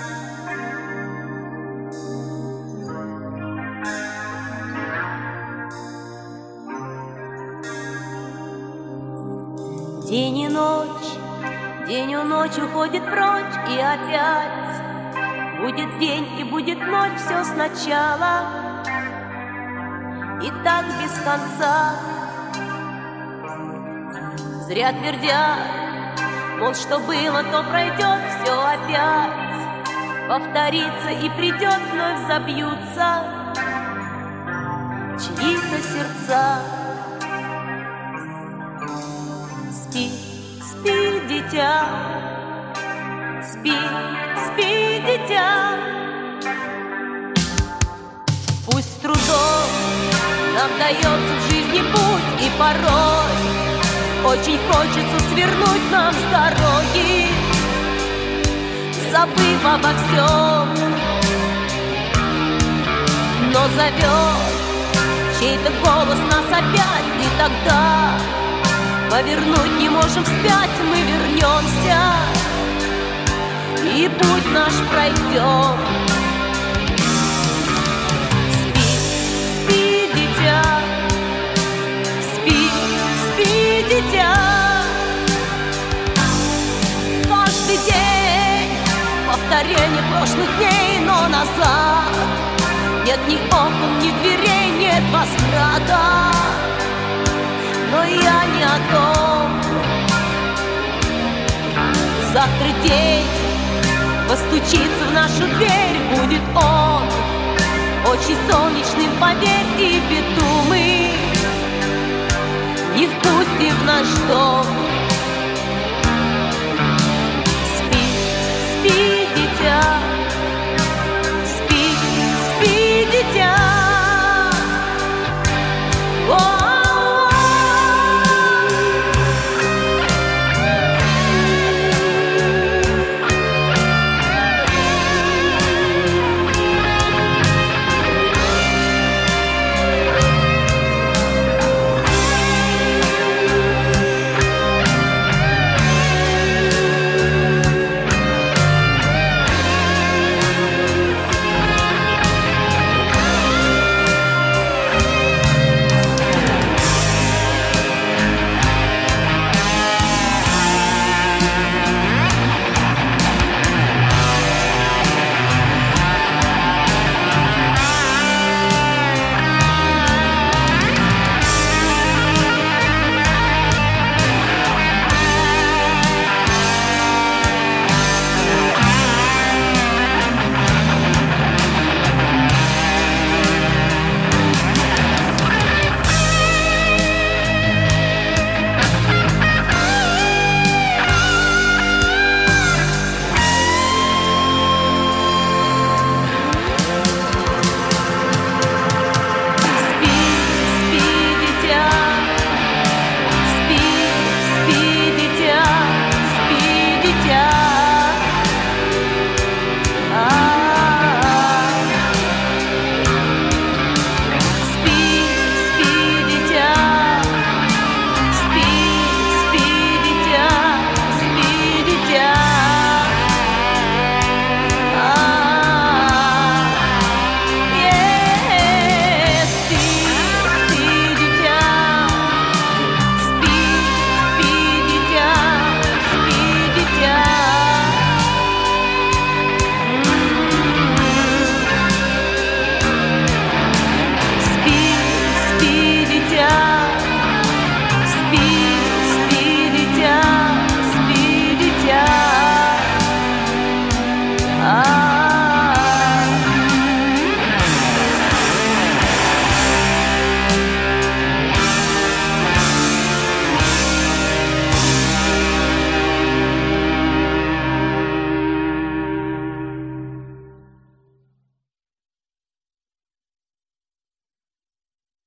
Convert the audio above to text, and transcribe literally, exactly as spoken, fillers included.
День и ночь, день у ночь уходит прочь, и опять будет день и будет ночь, все сначала, и так без конца. Зря твердят, мол, что было, то пройдет, все опять повторится и придет, вновь забьются чьи-то сердца. Спи, спи, дитя, спи, спи, дитя. Пусть с трудом нам дается в жизни путь, и порой очень хочется свернуть нам с дороги, забыв обо всем. Но зовет чей-то голос нас опять, и тогда повернуть не можем вспять, мы вернемся и путь наш пройдем. Спи, спи, дитя, спи, спи, дитя. Каждый день повторение прошлых дней, но назад нет ни окон, ни дверей, нет возврата. Но я не о том. Завтра день постучится в нашу дверь, будет он очень солнечным, поверь, и беду мы не впустим в наш дом. Спи, спи, дитя, спи, спи, дитя. Ah